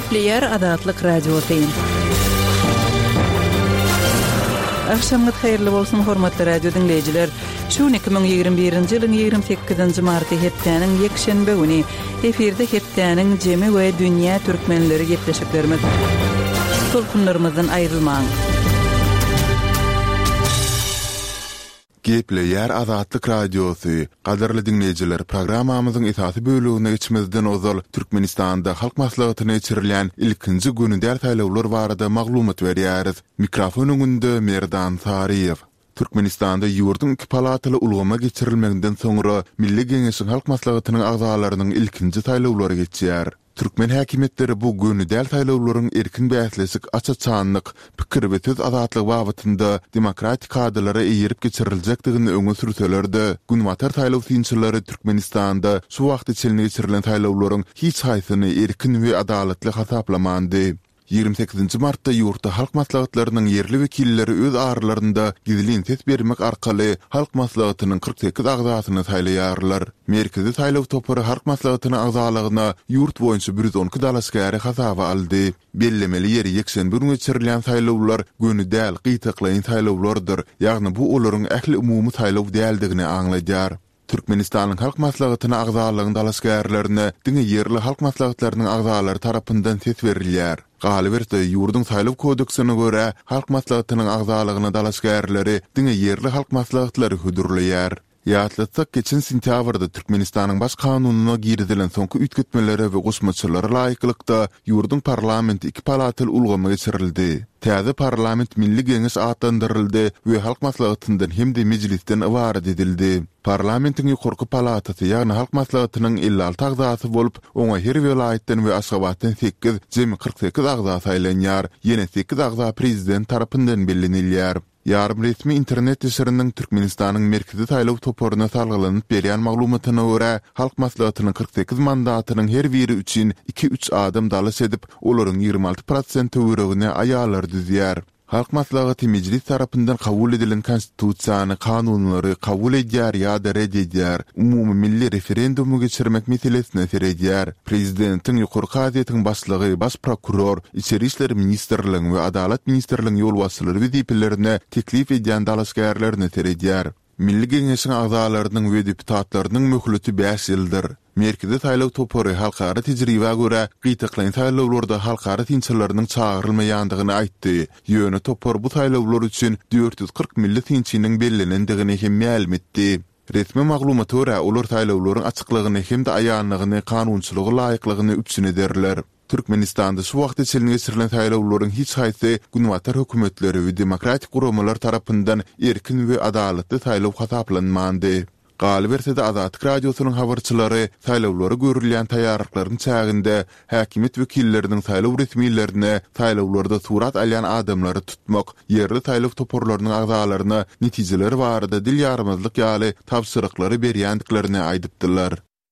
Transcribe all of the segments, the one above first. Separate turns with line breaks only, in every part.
Gepleyer Adatlyk Radiosyň. Akşamyz hayrly bolsun hormatly radio dinleyijiler. Şu 2021-nji ýylyň 28-nji marty hepdeniň ýekşenbe güni efirde hepdeniň jemi we dünýä türkmenleri gepleşiklerimiz. Tolkunlarymyzdan aýrylmaň.
Gepleyer Adatlyk Radiosu. Gaderli dinleyijiler, programmamyzyň esasy bölügine geçmezden ozal Türkmenistanda halk maslahatyna geçirilen ilkinji günündäl taýlawlar barada maglumat berýäris. Mikrofon öňünde Merdan Sariýew. Türkmenistanda ýurdun iki palataly ulgama geçirilmegden soňra Milli Geňeşiň halk maslahatynyň agzalarynyň ilkinji taýlawlary geçýär. Türkmen häkimetleri bu günündäl taýlawlaryň erkin bäsleşik, açaçanlyk, pikir we söz azatlygy wagtynda demokratik kadalara eýirip geçiriljakdygyny öňe sürseler-de, günwatar taýlaw synçylary Türkmenistanda şu wagt içinde geçirilen taýlawlaryň hiç haýsyny erkin we adalatly hasaplamandy. 28 martda ýurtda halk maslahatlarynyň yerli wekilleri öz aralarynda gizlin ses bermek arkaly halk maslahatynyň 48 agzasyny taýlaýarlar. Merkezi taýlaw topary halk maslahatynyň agzalygyna ýurt boýunça 112 dalaşgary hasaba aldy. Bellemeli ýeri ýekşenbe günü geçirilen taýlawlar günüdäl gytaklaýan taýlawlardyr. Ýagny bu olaryň ähli umumy taýlaw däldigini aňlaýar. Türkmenistanyň halk maslahatyna agzalygyň dalaşgärlerini diňe yerli halk maslahatlarynyň agzalary tarapyndan ses berilýär. Galiberde ýurdun taýlaw kodeksine görä halk maslahatynyň agzalygyna dalaşgärleri diňe yerli halk maslahatlary hudurlaýar. Ýatlatsak geçen sentýabrda Türkmenistanyň baş kanunyna girdilen soňky ütgetmeleri we goşmaçylary laýyklykda ýurdun parlamenti iki palatyl ulgama geçirildi. Täze parlament Milli Geňeş atlandyryldy we halk maslahatyndan hem-de mejlisden ibaret edildi. Parlamentiň ýokurky palatasy ýagny halk maslahatynyň 56 agzasy bolup, oňa her welaýetden we Aşgabatdan 8, jemi 48 agza saýlanýar. Ýene 8 agza prezident tarapyndan bellenilýär. Yarım resmi internet esirinin Türkmenistanyň merkezi taýlaw toporyna salgylanyp berýän maglumatyna görä, halk maslahatynyň 48 mandatynyň her biri üçin 2-3 adam dalaş edip, olaryň 26% töweregine aýalar düzýär. Halk maslahaty mejlis tarapyndan kabul edilen konstitusiýany, kanunlary kabul edýär ýa-da reddedýär. Umumy milli referendumy geçirmek meselesine serýär. Prezidentiň ýokurky haýatynyň başlygy, baş prokuror, içeri işler ministrligiň we adalet ministrligiň ýolbaşçylary weziplerine teklif edýän dalaşgärlerini serýär. Milli Geňeşiň agzalarynyň we deputatlarynyň möhleti 5 ýyldyr. Merkezi taýlaw topory halkara tejribe görä gytaklaýan taýlawlarda halkara synçylarynyň çağırylmaýandygyny aýtdy. Ýöne topor bu taýlawlar üçin 440 milli synçynyň bellenendigini hem ma'lum etdi. Resmi maglumaty görä olar taýlawlaryň açyklygyny hem-de aýanlygyny, kanunçylygy laýyklygyny üçin ederler. Türkmenistanda şu wagt içinde geçirilen taýlawlaryň hiç haýsy günwatar hökümetleri we demokratik guramalar tarapyndan erkin we adalatly taýlaw hasaplanmandy. Galiberde Adatlyk Radiosynyň habarçylary taýlawlary görülýän taýýarlyklaryň çäginde häkimet wekilleriniň taýlaw resmiýetlerine taýlawlarda surat alýan adamlary tutmak, yerli taýlaw toporlarynyň agzalaryna netijeleri barada dil ýarymazlyk ýaly tapşyryklary berýändiklerini aýdypdylar.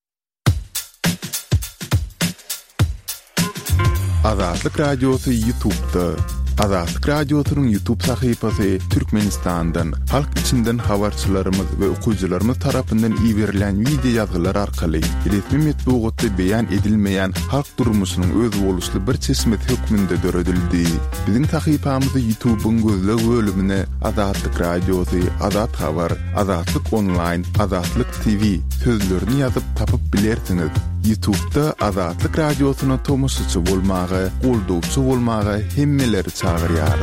Adatlyk Radiosu YouTube'da. Adatlyk Radiosynyň YouTube sahypasy Türkmenistandan, halk içinden habarçylarymyz we okuwçylarymyz tarapyndan iýerilen video ýazgylar arkaly resmi metbuatda beýan edilmeýän halk durmuşynyň öz boluşly bir çeşmet hökmünde döredildi. Biziň sahypamyzy YouTube'un gözleg bölümine Adatlyk Radiosu, Adat Habar, Adatlyk Online, Adatlyk TV sözlerini ýazyp tapyp bilersiňiz. YouTube'da Adatlyk Radiosyna tomoşçy bolmagy, goldowçy bolmagy hemmeleri çağırýar.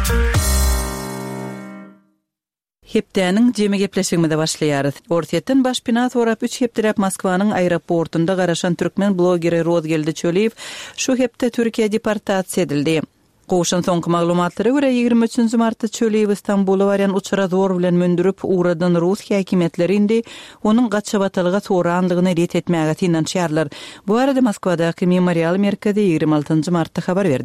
Hepdeniň jemi gepleşigimizde başlaýarys. Ortiýetden baş bina sorap 3 hepdirep Moskwanyň aeroportunda garaşan türkmen blogeri Rozgeldi Çöliýew şu hepde Türkiýe deportasiýa edildi. Goşun soňky maglumatlary görä 23 martda Çöliýew Istanbuly barýan uçura zor bilen mündürip uğradan Rus häkimetleri indi onuň gaçabatlyga sorandygyny ret etmäge tinançýarlar. Bu arada Moskwadaky memorial merkezi 26 martda habar berdi.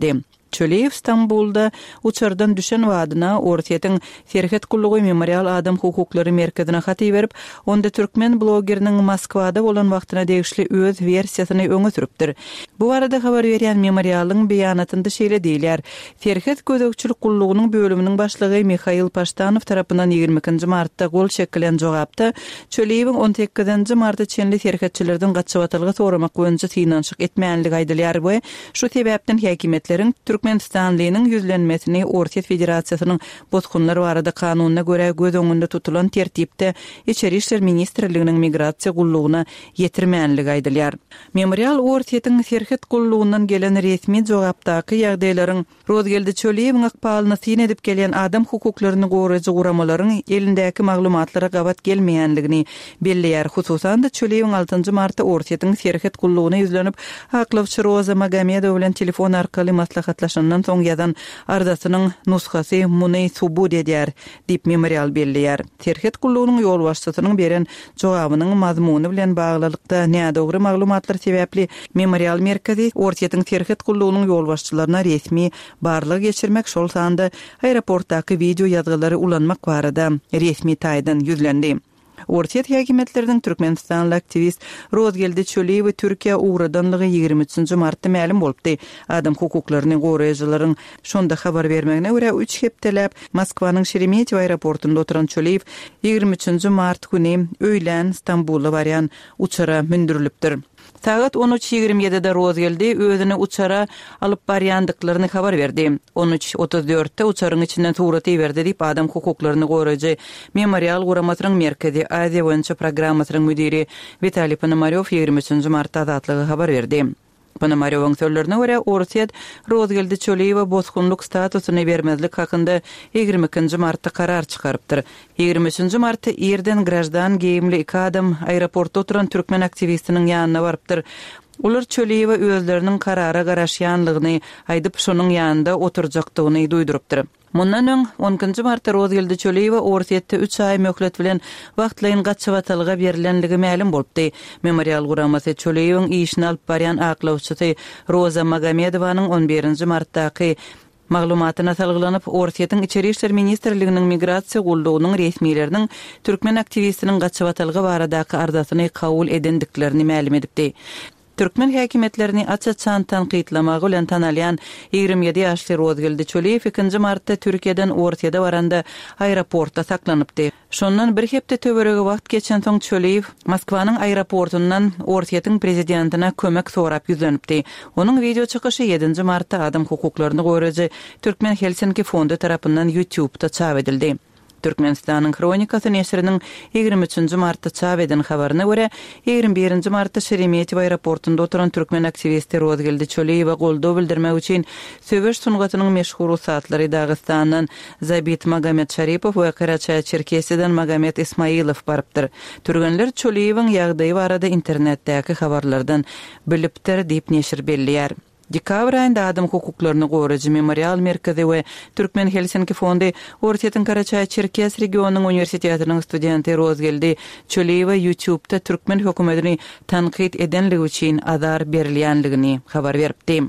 Çöleýew Stambulda uçardan düşen wadyna Ortiýetiň Serhet Kullugy Memorial Adam hukuklary merkezine haty berip, onda türkmen blogeriniň Moskwada bolan wagtyna degişli öz versiýasyny öňe sürüpdir. Bu arada habar berýän memorialyň beýanatynda şeýle diýilýär. Serhet Gödökçilik Kullugynyň bölüminiň başlygy Mikhail Paştanow tarapyndan 22-nji martda gol çekilen jogapda Çöleýewiň 18-nji martda çenli serhetçilerden gaçybatylgy soramak boýunça finansyk etmänligi aýdylýar we şu sebäpden häkimetleriň Türkmenistanlynyň yüzlenmesini Ortiýet Federatsiýasynyň bozgunlary barada kanunyna görä göz öňünde tutulan tertipde İçeri işler ministrliginiň migrasiýa gullugyna ýetirmänligi aýdylýar. Memorial Ortiýetiň Serhet Gullugyndan gelen resmi jogapdaky ýagdaýlaryň Rozgeldi Çöleýewiň akpalyny syn edip gelen adam hukuklaryny goraýjy guramalaryň elindäki maglumatlara gabat gelmeýänligini belleýär. Hususan da Çöleýewiň 6-njy martda Ortiýetiň Serhet Gullugyna ýüzlenip aklawçy Roza Magamedow bilen telefon arkaly maslahatlaşandan soň ýazan ardasynyň nuskasy muny subut edýär diýip memorial belleýär. Serhet Gullugynyň ýol başçysynyň beren jogabynyň mazmuny bilen baglylykda nädogry maglumatlar sebäpli memorial merkezi Ortiýetiň Serhet Gullugynyň ýol başçylaryna resmi barlyk geçirmek şol sanda aeroportdaky video ýazgylary ulanmak barada resmi taýdan ýüzlendi. Ortiýet häkimetleriň Türkmenistanly aktivist Rozgeldi Çöleýew Türkiýe uğradanlygy 23-nji martda ma'lum bolupdy. Adam hukuklaryny goraýjylaryň şonda habar bermegine görä 3 hepdelep Moskwanyň Şeremetyew aeroportunda oturan Çöleýew 23-nji mart güni öýlen Stambulda barýan uçara mündürilipdir. Saat 13:27-de Rozgeldi özüni uçara alyp barýandyklaryny habar berdi. 13:34-de uçaryň içinden suraty berdi diýip adam hukuklaryny goraýjy memorial guramatynyň merkezi Aziýa boýunça programmasynyň müdiri Vitaliy Ponomaryow 23-nji martda azatlygy habar berdi. Ponomaryowyň sözlerine görä Ortiýet Rozgeldi Çöleýewe bozgunluk statusyny bermezlik hakynda 22-nji martda karar çykarypdyr. 23-nji martda erden grajdan geyimli 2 adam aeroportda oturan türkmen aktivistiniň ýanyna barypdyr. Ular Çöleýewe özleriniň karara garaşýanlygyny aýdyp şonuň ýanynda oturjakdygyny duýdurypdyr. Mundan öň 10-njy martda Rozgeldi Çöleýewe Ortiýetde 3 ay möhlet bilen wagtlaryň gaçybatylga berilenligi ma'lum bolupdy. Memorial guramasy Çöleýewiň işini alyp barýan aklawçysy Roza Magamedowyň 11-nji martdaky maglumatyna salgylanyp Ortiýetiň İçeri işler ministrliginiň migrasiýa gullugynyň resmileriniň türkmen aktivistiniň gaçybatylgy baradaky ardasyny kabul edendiklerini ma'lum edipdi. Türkmen häkimetlerini açyçan tanqidlamagy bilen tanalýan 27 ýaşly Rozgeldi Çöleýew 2-nji martda Türkiýeden Ortiýede baranda aeroportda saklanypdy. Şondan bir hepde töweregi wagt geçen soň Çöleýew Moskwanyň aeroportundan Ortiýetiň prezidentina kömek sorap ýüzlenipdi. Onuň video çykyşy 7-nji martda adam hukuklaryny goraýjy Türkmen Helsinki fondu tarapyndan YouTube'da çap edildi. Türkmenistanyň Kronikasy neşriniň 23-nji martda çap eden habaryna görä 21-nji martda Şeremetyew aeroportunda oturan türkmen aktivisti Rozgeldi Çöleýewe goldaw bildirmek üçin söwüş sungatynyň meşhur satlary Dagystanyň Zabit Magomed Şaripow we Karaçay-Çerkesiýeden Magomed Ismailow barypdyr. Türkmenler Çöleýewiň ýagdaýy barada internetdäki habarlardan bilipdir diýip neşir belleýär. Dekabr ayında adam hukuklaryny goraýjy memorial merkezi we Türkmen Helsinki fondu Ortiýetiň Karaçay-Çerkes regionunyň universitetiniň studenti Rozgeldi Çöleýewe YouTube'da türkmen hökümetini tanqid edenligi üçin azar berilýänligini habar beripdi.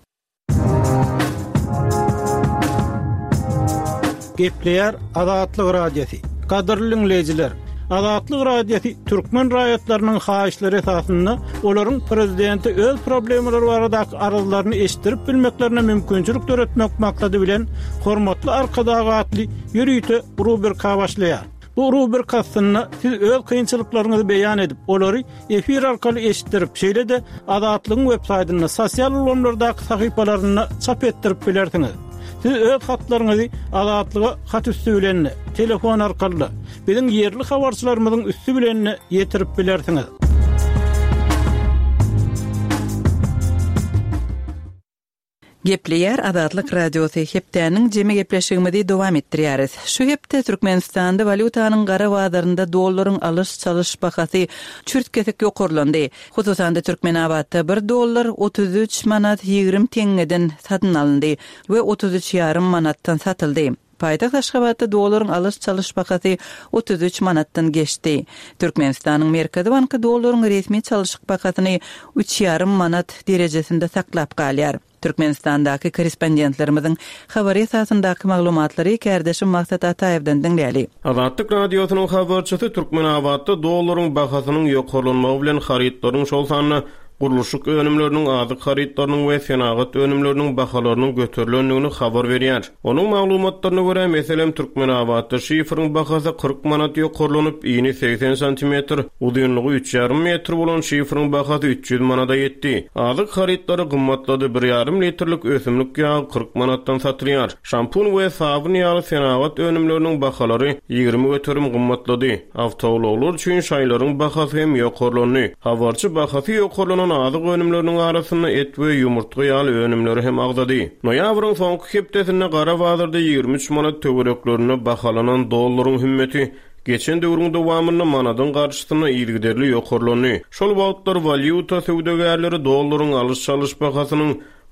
Gepleýär Azatlyk radiosi. Gadyrly dinleýijiler, Azatlyk radiosi türkmen raýatlarynyň haýyşlary esasynda olaryň prezidenti öz problemleri baradaky arazylaryny eşitdirip bilmeklerine mümkinçilik töretmek maksady bilen hormatly arkadagy atly ýürüýte rubrika başlaýar. Bu rubrikasyna siz öz kynçylyklaryňyzy beýan edip, olary efir arkaly eşitdirip, şeýle de Azatlygyň websaýtyna, sosial ulanlardaky sahypalaryna çap etdirip bilersiňiz. Siz öz hatlaryňyzy Azatlyga hat üstü bilen, telefon arkaly, biziň ýerli habarçylarymyzyň üstü bilen ýetirip bilersiňiz.
Gepleýär Azatlyk radiosu hepdäniň jeme gepleşigimizi dowam etdirýäris. Şu hepde Türkmenistanda valutanyň gara bazarynda dollaryň alış çalış bahasy çürtkesek ýokurlandy. Hususan da Türkmenabadda 1 dollar 33 manat 20 teňeden satyn alındy we 33,5 manatdan satyldy. Paýtaxt Aşgabatda dollaryň alış çalış bahasy 33 manatdan geçdi. Türkmenistanyň Merkezi Banky dollaryň resmi çalyşyk bahasyny 3,5 manat derejesinde saklap galýar. Türkmenistandaky korrespondentlerimizin habary esasyndaky maglumatlary Kärdeşim Maksat Atayevden dinläli.
Azatlyk radiosynyň habarçysy Türkmenabadda dollaryň bahasynyň ýokarlanmagy bilen haritlaryň şol sanyny Guruluşyk önümlerinin azyk haritlarynyň we senagat önümlerinin bahalarynyň göterilendigini habar berýär. Onuň maglumatlaryna görä, meselem Türkmenabadda şifryň bahasy 40 manat ýokarlanyp, ýyny 80 cm, uzunlygy 3,5 metr bolan şifryň bahasy 300 manata ýetdi. Azyk haritlary gymmatlady, 1,5 litrlik ösümlik ýagy 40 manatdan satylýar. Şampun we sabun ýaly senagat önümleriniň bahalary 20 göterim gymmatlady. Awtowloglar üçin şaýlaryň bahasy hem ýokarlandy. Habarçy bahasy ýokarlanan azyk önümleriniň arasynda et we ýumurtga ýaly önümleri hem agdady. Noýabryň soňky hepdesinde Gara Bazarda 23 manat töwereklerine bahalanan dollaryň hümmeti geçen döwrüň dowamynda manadyň garşysyna ýylgyderli ýokarlandy. Şol wagtlar valyuta söwdegärleri dollaryň alış-çalış bahasynyň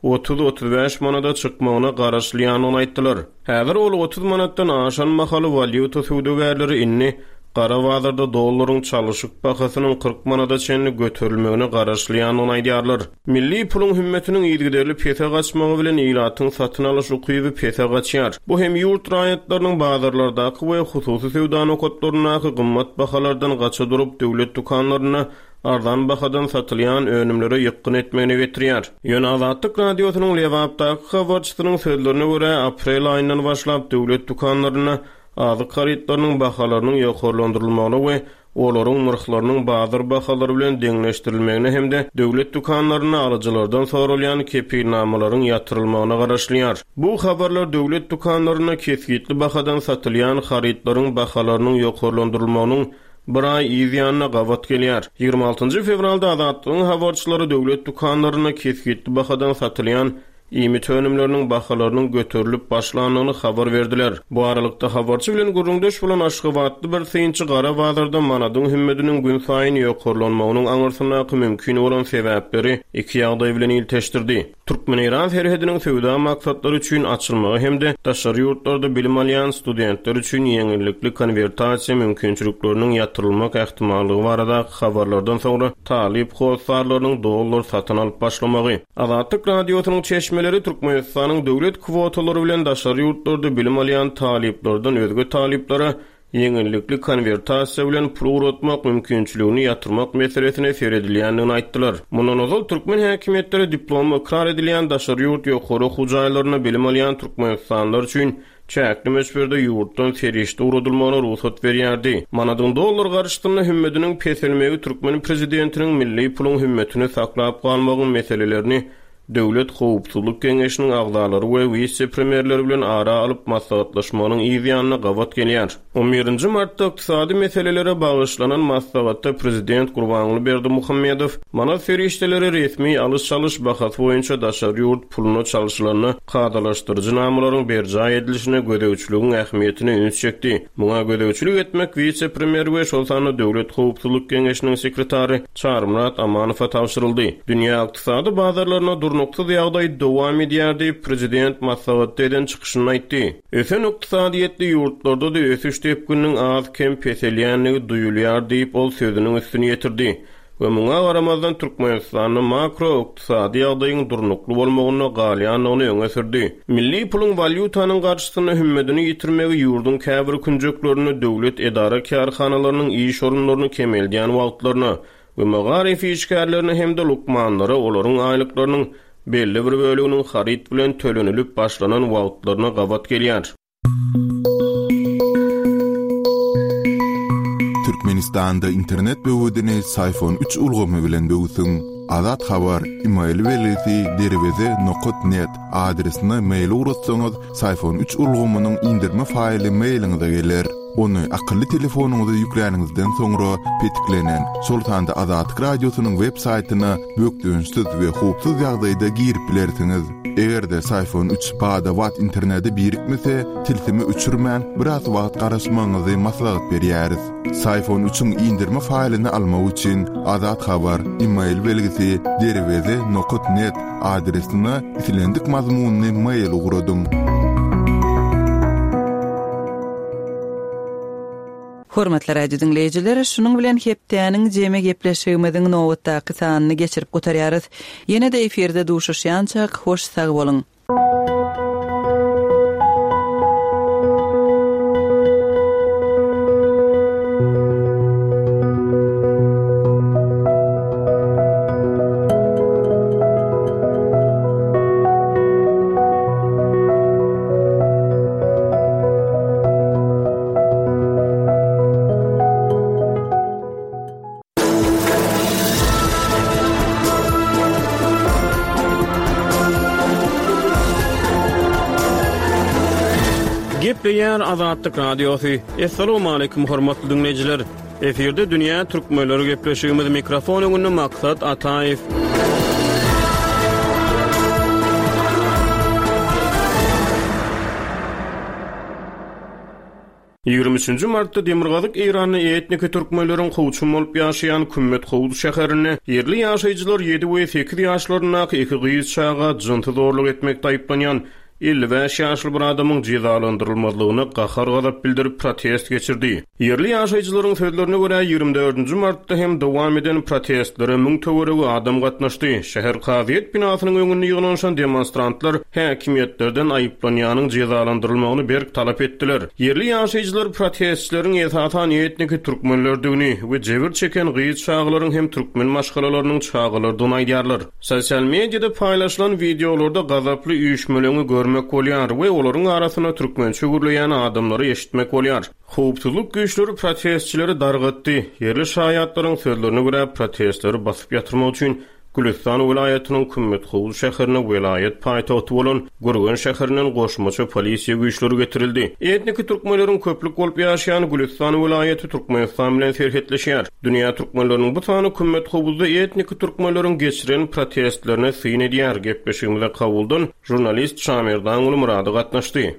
30-35 manada çykmagyna garaşlýanyny aýtdylar. Häzir ol 30 manatdan aşan mahaly valyuta söwdegärleri inni Gara Bazarda dollaryň çalışyk bahasynyň 40 manada çenli göterilmegine garaşlýanyny aýdýarlar. Milli puluň hümmetiniň ýylgyderli pesa gaçmagy bilen ýylatyň satyn alyş ukyby pesa gaçýar. Bu hem ýurt raýatlarynyň bazarlardaky we hususy sewda nokatlarynaky gymmat bahalardan gaça durup döwlet dukanlaryna arzan bahadan satylýan önümlere ýykyn etmegine getirýär. Ýöne Azatlyk radiosynyň Lewapdaky habarçysynyň sözlerine görä, aprel aýyndan başlap döwlet dukanlaryna azyk haritlarynyň bahalarynyň ýokarlandyrylmagyna we olaryň narhlarynyň bazar bahalary bilen deňleşdirilmegine hemde döwlet dukanlaryna alyjylardan sorulýan kepilnamalaryň ýatyrylmagyna garaşlýar. Bu habarlar döwlet dukanlaryna kesgitli bahadan satylýan haritlaryň bahalarynyň ýokarlandyrylmagynyň bir ay ýygyanyna gawat gelýär. 26 fevralda Azatlygyň habarçylary döwlet dukanlaryna kesgitli bahadan satylýan ýymit önümleriniň bahalarynyň göterilip başlanýanyny habar berdiler. Bu aralykda habarçy bilen gurrundaş bolan Aşgabatly bir synçy Gara Bazarda manadyň hümmetiniň gün saýyn ýokarlanmagynyň aňyrsynaky mümkin bolan sebäpleri iki ýagdaý bilen ilteşdirdi. Türkmen-Iran herhediniň sewda maksatlary üçin açylmagy hemde daşary ýurtlarda bilim alýan studentler üçin ýeňillikli konvertasiýa mümkinçilikleriniň ýatyrylmak ähtimallygy barada habarlardan soňra talip howsarlarynyň dollar satyn alyp başlamagy. Azatlyk radiosynyň çeşmeleri Türkmenistanyň döwlet kwotalary bilen daşary ýurtlarda bilim alýan taliplerden özge taliplere ýeňillikli konvertasiýa bilen pul uratmak mümkinçiligini ýatyrmak meselesine seredilýändigini aýtdylar. Mundan ozal türkmen häkimetleri diploma ikrar edilýän daşary ýurt ýokary hujaýlaryna bilim alýan türkmenistanlylar üçin çäkli meşberde ýurtdan serişde uradylmagyna ruhsat berýärdi. Manadyň dollar garşysyna hümmetiniň peselmegi Türkmen prezidentiniň milli puluň hümmetini saklap galmagyň meselelerini Döwlet Howpsuzlyk Geňeşiniň agdalary we vice-premierleri bilen ara alyp maslahatlaşmagynyň ýygyanyna gawat gelýär. 11 martda ykdysady meselelere bagyşlanan maslahatda prezident Gurbanly Berdimuhammedow mana ferişdeleri resmi alış-çalış bahasy boýunça daşary ýurt puluny çalyşlaryny kadalaşdyrjy namalaryň berja edilişine gödäwçiligiň ähmiýetini üns çekdi. Muňa gödäwçilik etmek vice-premier we şol sany Döwlet Howpsuzlyk Geňeşiniň sekretary Çarmrat Amanowa tapşyryldy. Dünýä ykdysady bazarlaryna noktada ýagdaý dowam edýär diýip prezident maslahatdan çykyşyny aýtdy. Ösen ykdysadyýetli ýurtlarda da ösüş tepkiniň az kem peselýänligi duýulýar diýip ol sözüniň üstüne ýetirdi. We muňa garamazdan Türkmenistanyň makro ykdysady ýagdaýyň durnukly bolmagyna galýanyny öňe sürdi. Milli puluň valyutanyň garşysyna hümmetini ýitirmegi ýurdun käbir künjeklerini döwlet edara karhanalarynyň iş orunlaryny kemeldýän wagtlaryna we magarify işgärlerini hemde lukmanlary olaryň aýlyklarynyň belli bir bölüginiň harit bilen tölenilip başlanan wagtlaryna gawat gelýär.
Türkmenistanda internet böwedini iPhone 3 ulgamy bilen böwsün. Azat habar email welisi derweze.net adresine mail uratsaňyz iPhone 3 ulgamynyň indirme faýly mailiňize geler. Onu akıllı telefonunuza yükleýäningizden soňra petiklenen Sultanda Azatlyk radiosynyň web saýtyna bökdüňsiz we howpsuz ýagdaýda girip bilersiňiz. Egerde iPhone 3 bada wat interneti birikmese, tilsimi uçurman biraz wagt garaşmagyňyzy maslahat berýäris. iPhone 3-üň indirme faýlyny almak üçin Azat habar email belgisi derweze.net adresine itilendik mazmunny mail ugradyň.
Hormatly radio dinleyijiler, şunun bilen hepdäniň jeme gepleşigimiziň nowatdaky sanyny geçirip gotarýarys. Ýene-de eferde duşuşýançak, hoş sag boluň.
Gepleýär Azatlyk Radiosu. Assalamu alaykum hormatly dinleyijiler. Eferde dünýä türkmenleri gepleşigimiz mikrofon öňünde Maksat Ataýew. 23 martda Demirgazyk Iranyň etnik türkmenleriň howçum bolup ýaşaýan Kümmet Howuz şäherine yerli ýaşaýjylar 7 we 8 ýaşlaryna iki gyýyz çaga jynty zorluk etmekde aýplanýan 55 ýaşly bir adamyň jezalandyrylmalygyny gahar gazap bildirip protest geçirdi. Yerli ýaşaýjylaryň sözlerine görä 24 martda hem dowam eden protestlere 1000 töweregi adam gatnaşdy. Şäher Kaziýet binasynyň öňünde ýygnanşan demonstrantlar häkimetlerden aýyplanýanyň jezalandyrylmagyny berk talap etdiler. Yerli ýaşaýjylar protestleriň esasy etnik türkmenlerdigini we jebir çeken gyýyz çağlaryň hem türkmen maşgalalarynyň çağalardan aýdýarlar. Sosial mediada paýlaşylan videolarda gazaply üýüşmelerini görmek bolýar we olaryň arasyna türkmençe gürleýän adamlary eşitmek bolýar. Howpsuzlyk güýçleri protestçileri dargatdy. Yerli şaýatlaryň sözlerine görä protestleri basyp ýatyrmak üçin Gülistan vilayatynyň Kümmet Howuz şäherine vilayet paýtagty bolan Gürgen şäherinden goşmaça polisiýa güýçleri getirildi. Etnik türkmenleriň köplük bolup ýaşaýan Gülistan vilayaty Türkmenistan bilen serhetleşýär. Dünýä türkmenleriniň bu sany Kümmet Howuzda etnik türkmenleriň geçiren protestlerine syn edýär. Gepleşigimizde kabuldan jurnalist Şamirdan Ulmurady gatnaşdy.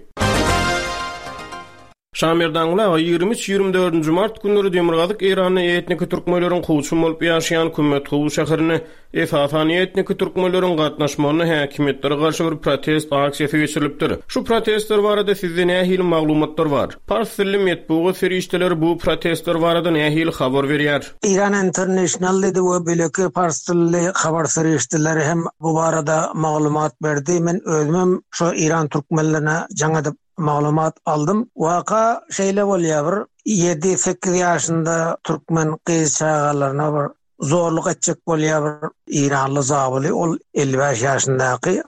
Şamirdan ula 23-24 mart günleri Demirgazyk Iranyň etnik türkmenleriň howçum bolup ýaşaýan Kümmet Howuz şäherine esasy etnik türkmenleriň gatnaşmagyna häkimetlere garşy bir protest aksiýasy geçirilipdir. Şu protestler barada sizde nähili maglumatlar bar? Pars dilli metbugy ferişteler bu protestler barada nähili habar berýär?
Iran International dedi we beleki pars dilli habar ferişteleri hem bu barada maglumat berdi. Men özüm şu İran türkmenlerine jaňa maglumat aldım. Waka şeýle bolýar, 7-8 ýaşynda türkmen gyýyz çağalaryna bir zorluk etjek bolýar. İranly zabyly ol 55 ýaşyndaky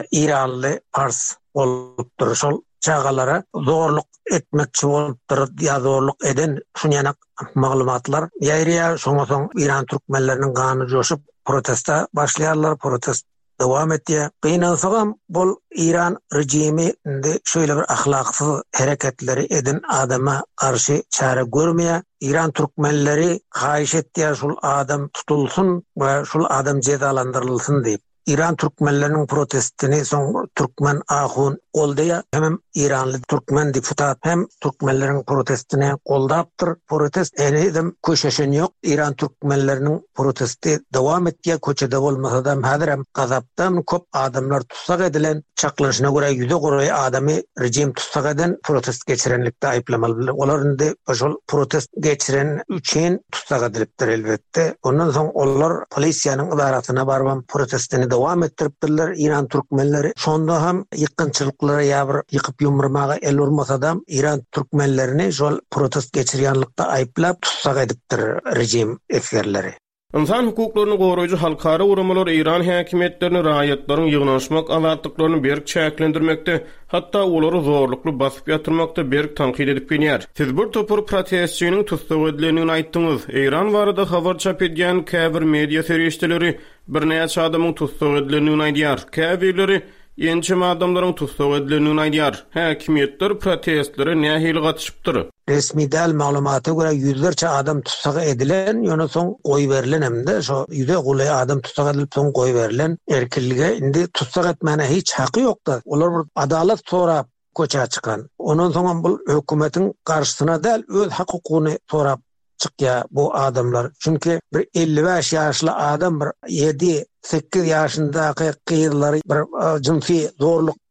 İranly pars bolupdyr. Şol çağalara zorluk etmekçi bolupdyr, ýa zorluk eden şunyanak maglumatlar. Ýa-da şoňa İran türkmenleriniň gany joşup protesta başlaýarlar, protest dowam etdi. Gynalsagam bol İran rejiminde şöyle bir ahlaksız hareketleri eden adama karşı çare görmeye, İran türkmenleri haýyş etdiler şol adam tutulsun ve şol adam cezalandırılsın deyip. İran türkmenlerinin protestini soň türkmen ahun goldaýa, hem İranly türkmen deputat hem türkmenleriň protestini goldapdyr. Protest enedim köşeşen ýok. İran türkmenleriniň protesti dowam etdi. Köçede bolmasa da häzir hem gazapdan köp adamlar tutsak edilen, çaklanışyna görä ýüze goraý adamy rejim tutsak eden protest geçirenlikde aýplamaly. Olar indi şol protest geçiren üçin tutsak edilipdir elbetde. Ondan soň onlar polisiýanyň idarasyna barban protestini dowam etdiripdirler. İran türkmenleri şonda hem ýykynçylyklara ýa-bir ýykyp ýumurmaga el urmasa da İran türkmenlerini şol protest geçirýänlikde aýplap tutsak edipdir rejim eskerleri.
İnsan hukuklaryny goraýjy halkara uramalar İran häkimetlerini raýatlaryň ýygnanşmak azatlyklaryny berk çäklendirmekde, hatda olary zorlukly basyp ýatyrmakda berk tanqid edip gelýär. Siz bir topur protestçiniň tutsak edilenini aýtdyňyz. İran barada habar çap edýän käbir media serişdeleri bir näçe adamyň tutsak edilenini aýdýar. Käbirleri ýençe adamlaryň tutsak edilenini aýdýar. Häkimetler protestlere nähili gatnaşypdyr.
Resmi däl maglumaty görä ýüzlerçe adam tutsak edilen, ýöne soň goý berilen hemde şo ýüze goly adam tutsak edilip soň goý berilen erkinlige indi tutsak etmäne hiç haky ýokda. Olar bir adalet sorap köçe çykan. Ondan soň bu hökümetiň garşysyna däl öz hakykyny sorap çykýa bu adamlar. Çünki bir 55 ýaşly adam bir 7-8 ýaşyndaky gyýyzlary bir jinsi zorluk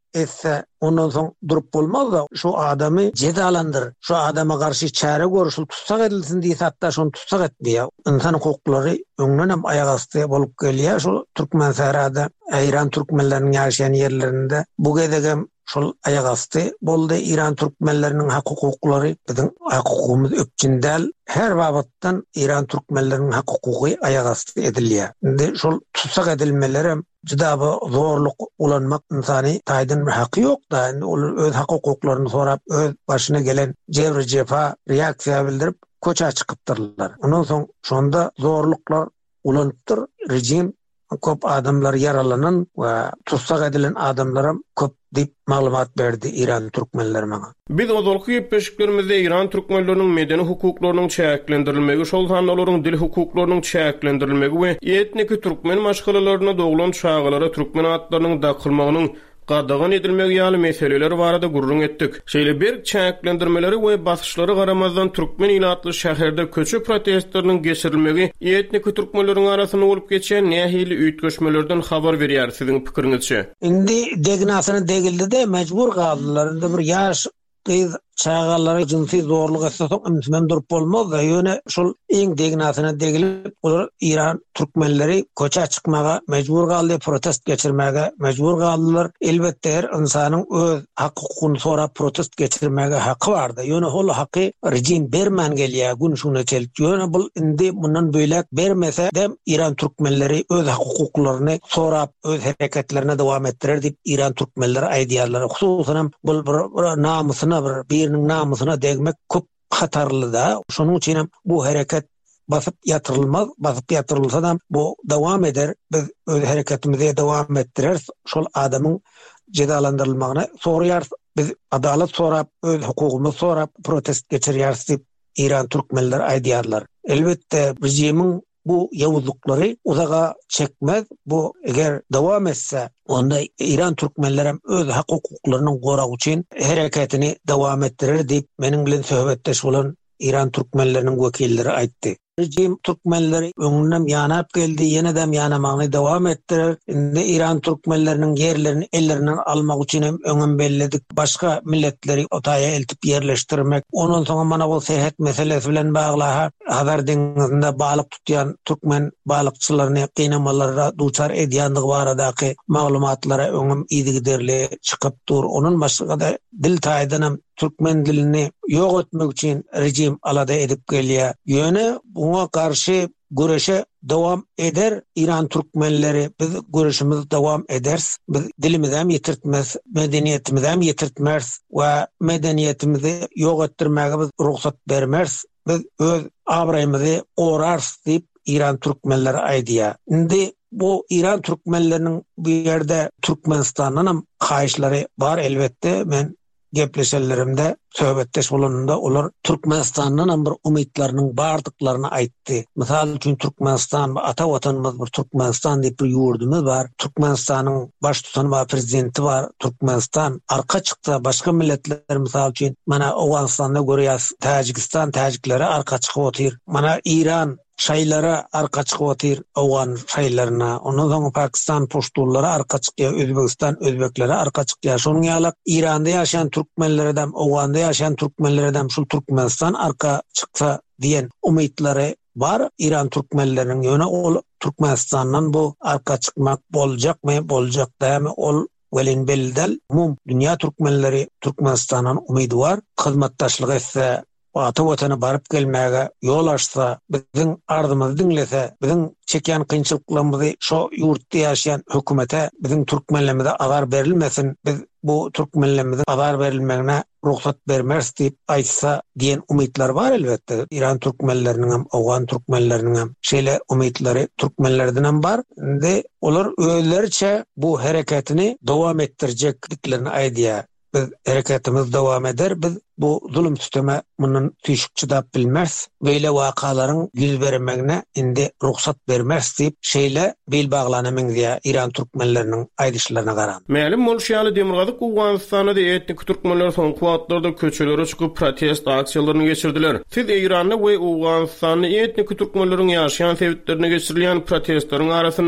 etse ondan soň durup bolmaz da şu adamy cedalandyr. Şu adama garşy çäre görüşül tutsak edilsin diýip hatda şonu tutsak etmeýär. İnsan hukuklary öňden hem aýak asty bolup gelýär. Şu Türkmen serada İran türkmenleriniň ýaşaýan ýerlerinde bu gedegem şol aýak asty boldy. İran türkmenleriniň hukuklary biziň hukukymyz öpçündäl her babatdan İran türkmenleriniň hukuky aýak asty edilýär. Indi şol tutsak edilmeleri juda zorluk ulanmak insani taýdan bir haky ýok da olar öz hukuklaryny sorap öz başyna gelen jebr jefa reaksiýa bildirip köçe çykypdyrlar. Ondan soň şonda zorluklar ulanıpdyr. Rejim köp adamlar yaralanan we tutsak edilen adamlara köp dip maglumat berdi İran türkmenleri maňa.
Biz ozalky ýepeşiklerimizde İran türkmenleriniň medeni hukuklarynyň çäklendirilmegi, şol sanda olaryň dil hukuklarynyň çäklendirilmegi we etnik türkmen maşgalalaryna doglan çağalara türkmen atlarynyň dakylmagynyň gadagan edilmegi ýaly meseleler barada gurrun etdik. Şeýle bir çäklendirmeleri we basyşlary garamazdan türkmen ilatly şäherde köçü protestlarynyň geçirilmegi etnik türkmenleriň arasynda bolup geçen nähili üýtgeşmelerden habar berýär siziň pikiriňizçe.
Indi degnasyny degildi de mecbur galdylar. Indi bir ýaş gyz çağalara jinsi zorluk etseň imsmen durup bolmaz da ýöne şol iň degnasyna degilip olar İran türkmenleri köçe çykmaga mecbur galdy, protest geçirmege mecbur galdylar. Elbetde her insanyň öz hakykyny sorap protest geçirmege haky bardy. Ýöne hol haky rejim bermän gelýär gün şuna çelip. Ýöne bul indi mundan beýlek bermese de İran türkmenleri öz hakyklaryny sorap öz hereketlerine dowam etdirer diýip İran türkmenleri aýdýarlar. Hususan bul bir namusyna bir namusyna degmek köp hatarly da. Şonuň üçin bu hereket basıp yatırılmaz. Basıp yatırılsa da bu dowam eder. Biz öz hereketimize dowam etdireriz. Şol adamyň cedalandyrylmagyna soraýar. Biz adalet sorap, öz hukukumuzy sorap protest geçirýäris diýip İran türkmenleri aýdýarlar. Elbetde rejimiň bu ýawuzlyklary uzağa çekmez. Bu eger dowam etse onda İran türkmenleri öz hukuklaryny goragy üçin hereketini dowam etdirer diýip meniň bilen söhbetdeş bolan İran türkmenleriniň wekilleri aýtdy. Rejim türkmenleri öňünden ýanap geldi, ýene-de ýanamagyny dowam etdirer. Indi İran türkmenleriniň ýerlerini ellerinden almak üçin hem öňün belledik başga milletleri otaýa eltip ýerleşdirmek. Ondan soň mana bu sehat meselesi bilen bagly Hazar deňizinde balyk tutýan türkmen balykçylaryny gynamalara duçar edýänligi baradaky maglumatlara öňüm ýygyderli çykyp dur. Onun başga da dil taýdanam türkmen dilini ýok etmek üçin rejim alada edip gelýär. Ýöne buňa karşı güreşe dowam eder İran türkmenleri. Biz güreşimiz dowam ederiz. Biz dilimizi hem ýetirtmez, medeniýetimizi hem ýetirtmez we medeniýetimizi ýok etdirmäge biz ruhsat bermez. Biz öz abraýymyzy gorarys diýip İran türkmenleri aýdýar. Indi bu İran türkmenleriniň bu ýerde Türkmenistanyň haýyşlary bar elbetde. Men gepleşenlerimde söhbetdeş bolanında olar Türkmenistanyň bir umytlarynyň bardyklaryny aýtdy. Misal üçin Türkmenistan ata watanymyz bir Türkmenistan diýip bir ýurdumyz bar. Türkmenistanyň baş tutan we prezidenti bar. Türkmenistan arka çyksa başga milletler misal üçin mana Awganistanda görýäs Täjikistan täjikleri arka çykyp otyr. Mana İran şaýlara arka çykyp otyr Awgan şaýlaryna. Ondan soň Pakistan poştullary arka çykýar, Özbekistan özbekleri arka çykýar. Şonuň ýaly İranda ýaşaýan türkmenlerden, Awganda ýaşaýan türkmenlerden şol Türkmenistan arka çyksa diýen umytlary bar İran türkmenleriniň. Ýöne ol Türkmenistandan bu arka çykmak boljakmy, boljak dämi ol welin beldel mum dünýä türkmenleri Türkmenistanyň umydy bar. Hyzmatdaşlyk etse ata watana barıp gelmäge ýol açsa, biziň ardymyzy dinlese, biziň çekýän kynçylyklarymyzy şo ýurtda ýaşaýan hökümete biziň türkmenlerimize azar berilmesin, biz bu türkmenlerimize azar berilmegine ruhsat bermez diýip aýtsa diýen umytlar bar elbetde. İran türkmenleriniň hem Awgan türkmenleriniň hem şeýle umytlary türkmenlerden hem bar. Indi olar özleriçe bu hereketini dowam etdirjekliklerini aýdýar. Biz hereketimiz dowam eder. Biz bu zulüm sisteme munun tüýşük çydap bilmez. Beýle wakalaryň ýüz bermegine indi ruhsat bermez diýip şeýle bel baglanymy diýär İran türkmenleriniň aýdyşlaryna garan.
Mälim bolşýaly Demirgazyk Awganistanda etnik türkmenler soň kuwatlarda köçelere çykyp protest aksiýalaryny geçirdiler. Siz İranda we Awganistanda etnik türkmenleriň ýaşaýan sebitlerine geçirilýän protestlaryň arasynda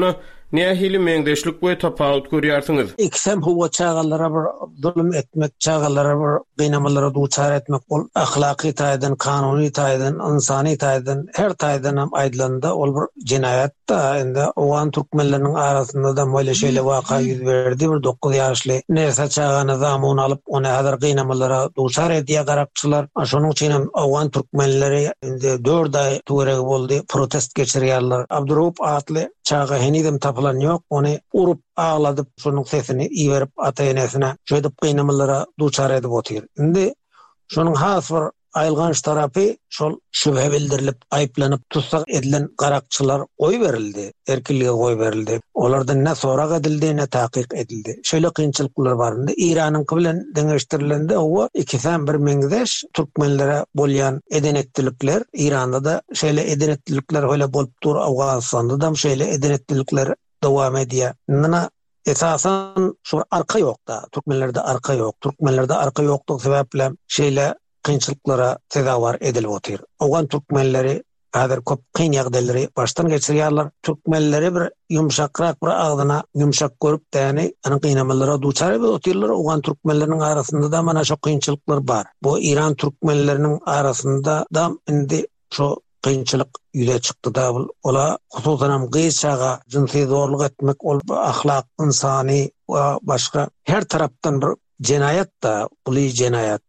nähili meňdeşlik we tapawut görýärsiňiz?
İksem huwa çağalara bir zulüm etmek, çağalara bir gynamalara duçar etmek bol ahlaki taýdan, kanuny taýdan, insani taýdan, her taýdan hem aýdylanda ol bir jinayat da. Ende owan türkmenleriniň arasynda da böyle şeýle waka ýüz berdi. Bir 9 ýaşly näse çağany zamun alyp ony hazır gynamalara duçar edýär garapçylar. Şonuň üçin hem owan türkmenleri indi 4 ay töweregi boldy, protest geçirýärler. Abdurup atly çağa henidem tapılan ýok, ony urup ağladyp şonuň sesini iýerip ata-enesine şöýdip gynamalara duçar edip otyr. Indi şonuň has bir aýylganç tarapy şol şübhe bildirilip aýplanyp tutsak edilen garakçylar goý berildi, erkinlige goý berildi. Olardan ne sorak edildi, ne takyk edildi. Şöyle kynçylyklar barynda Iranyň bilen deňeşdirilende o ikisem bir meňdeş türkmenlere bolýan edenetdilikler, Iranda da şeýle edenetdilikler öyle bolup dur, Awganistanda da şeýle edenetdilikler dowam edýär. Nana esasan şu arka ýok da, türkmenlerde arka ýok. Türkmenlerde arka ýokdygy sebäple şeýle kynçylyklara tedawar edilip otyr. Awgan türkmenleri häzir köp kyn ýagdaýlary başdan geçirýärler. Türkmenleri bir ýumşakrak bir agdyna ýumşak görüp täni anyň gynamalara duçar edip otyrlar. Awgan türkmenleriniň arasynda da mana şo kynçylyklar bar. Bu İran türkmenleriniň arasynda da indi şo kynçylyk ýüze çykdy da ola hususan hem gyýçaga jinsi zorluk etmek, ol ahlak, insani we başga her tarapdan bir jinayat da, buly jinayat.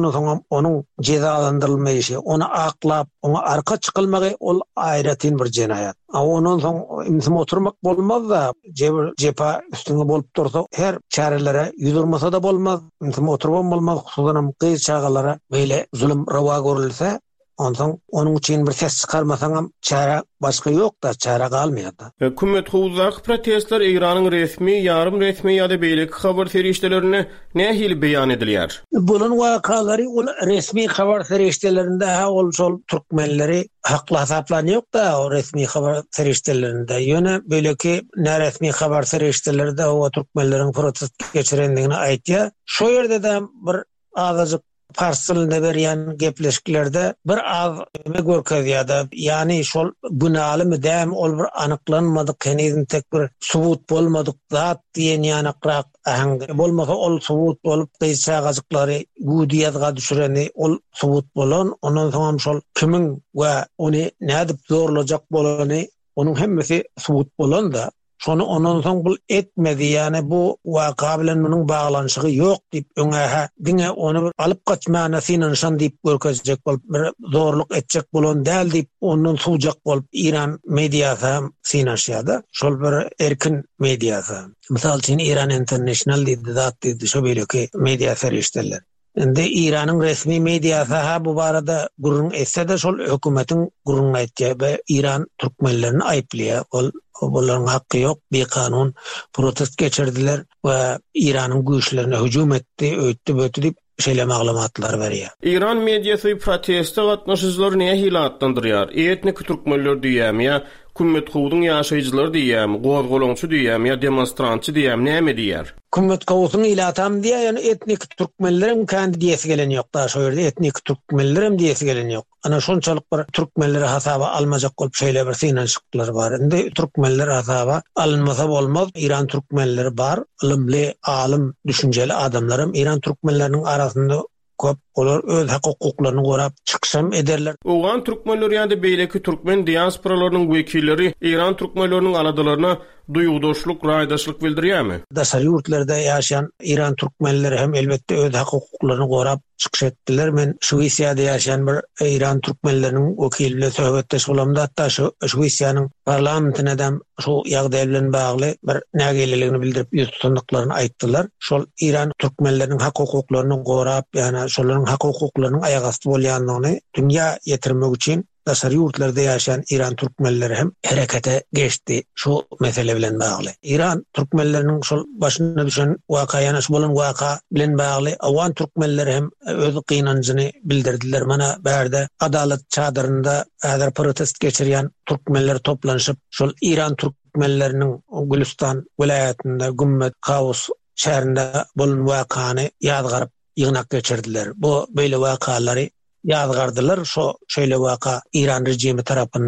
Onun cezalandyrylmaýyşy, onu aklap, ona arka çykylmagy ol aýratyn bir jinayat. Ondan soň imsim oturmak bolmaz da, jepa üstüne bolup dursa her çarelere ýüzürmese da bolmaz, imsim oturmak bolmaz, hususan hem gyýçagalara beýle zulüm rawa görülse, ondan onun için bir ses çıkarmasaňam çara başga ýok da, çara galmaýar da.
Hökümet howzak protestler Iranyň resmi, ýarym resmi ýa-da beýleki habar serişdelerine nähili beýan edilýär?
Bunun wakalary ol resmi habar serişdelerinde ol şol türkmenleri hakly hesaplanýar da, o resmi habar serişdelerinde ýöne beýleki näresmi habar serişdelerinde o türkmenleriň protest geçirendigini aýtýar. Şo ýerde de bir azalyk Farsylynda berýän gepleşiklerde bir az görkezýärdi. Ýani şol günalymy däm ol bir anyklanmadyk, kenizin tek bir subut bolmadyk zat diýen ýanakrak ahangy. Bolmasa ol subut bolup gyýçagazyklary güdiyatga düşüreni ol subut bolan, ondan soň şol kimiň we ony nädip zorlajak bolany onuň hemmesi subut bolan da. Şonu ondan soň bul etmedi, ýani bu waka bilen munyň baglanyşygy ýok diýip öňe diňe onu alyp kaçmagyna synanyşan diýip görkezjek bolup bir zorluk etjek bolan däl diýip ondan suwjak bolup İran mediýasy synanyşýardy. Şol bir erkin mediýasy. Mysal üçin Iran International diýdi, zat diýdi, şo beýleki mediýa serişdeler. Indi İranyň resmi mediýasy bu barada gurrun etse de şol hökümetiň gurrun aýtýar we İran türkmenlerini aýplýar. Olaryň hakkı ýok, bekanun protest geçirdiler we İranyň güýçlerine hüjum etdi, öýtdi, bötdi diýip şeýle maglumatlar berýär.
İran mediýasy protestde gatnaşyjylar nähili atlandyrýar? Etnik türkmenler diýäm ýa Kümmet howudyň ýaşaýjylary diýäm, gozgolonçy diýäm ýa demonstrantçy diýäm, näme diýär? Kümmet
howudyň ilatam diýär, ýani etnik türkmenlerim kendi diýesi gelen ýok da, şo ýerde etnik türkmenlerim diýesi gelen ýok. Ana şonçalyk bir türkmenleri hasaba almajak bolup şeýle bir synanyşyklar bar. Indi türkmenler hasaba alınmasa bolmaz. İran türkmenleri bar, ilmli, alim, düşünjeli adamlarym İran türkmenleriniň arasynda köp, olar öz hukuklaryny gorap çykyşam ederler.
Owan türkmenleri ýa-da beýleki türkmen diasporalarynyň wekilleri İran türkmenleriniň aladaryna duýgudaşlyk, raýdaşlyk bildirýärmi?
Daşary ýurtlarda ýaşaýan İran türkmenleri hem elbetde öz hukuklaryny gorap çykyş etdiler. Men Şwýsiýada ýaşaýan bir İran türkmenleriniň wekili bilen söhbetdeş bolamda, hatda Şwýsiýanyň parlamentine dem şu ýagdaý bilen bagly bir nägeligini bildirip ýurtdaşlyklaryny aýtdylar. Şol İran türkmenleriniň hukuklaryny gorap, ýani şolaryň hukuklarynyň aýagasty bolýanlygyny dünýä ýetirmek üçin daşary ýurtlarda ýaşaýan İran türkmenleri hem herekete geçdi şu mesele bilen bagly. İran türkmenleriniň şol başyna düşen wakaýana şu bolan waka bilen bagly awan türkmenleri hem öz gynanjyny bildirdiler. Mana bärde adalet çadyrynda häzir protest geçirýän türkmenler toplanýyp şol İran türkmenleriniň Gülistan vilayatynda Gümmet Kavus şäherinde bolan wakany ýadgaryp ýygnak geçirdiler. Bu beýle wakalary ýadgardylar. Şeýle waka İran rejimi tarapyndan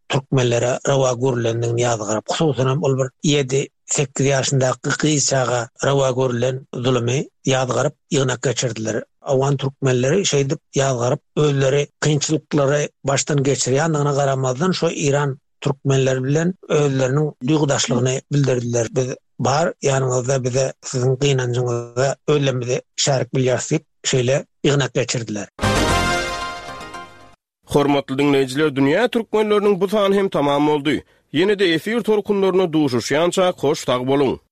Türkmenlere rawa görülendigini ýazgyryp, hususan ol bir 7-8 ýaşyndaky gysaga rawa görülen zulmy ýazgyryp ýygnak geçirdiler. Awan Türkmenleri şeýdip ýazgyryp özleri kynçylyklary baştan geçirýändigine garamazdan şo İran Türkmenleri bilen özleriniň duýgudaşlygyny bildirdiler. Biz bar ýanynızda bize siziň gynanjyňyzda ölümde şärik bilýärsiz şeýle ýygnak geçirdiler.
Hormatly dinleyijiler, dünýä türkmenleriniň bu sany hem tamam boldy. Ýene-de efir torkunlaryna duşuşýança hoş tag boluň.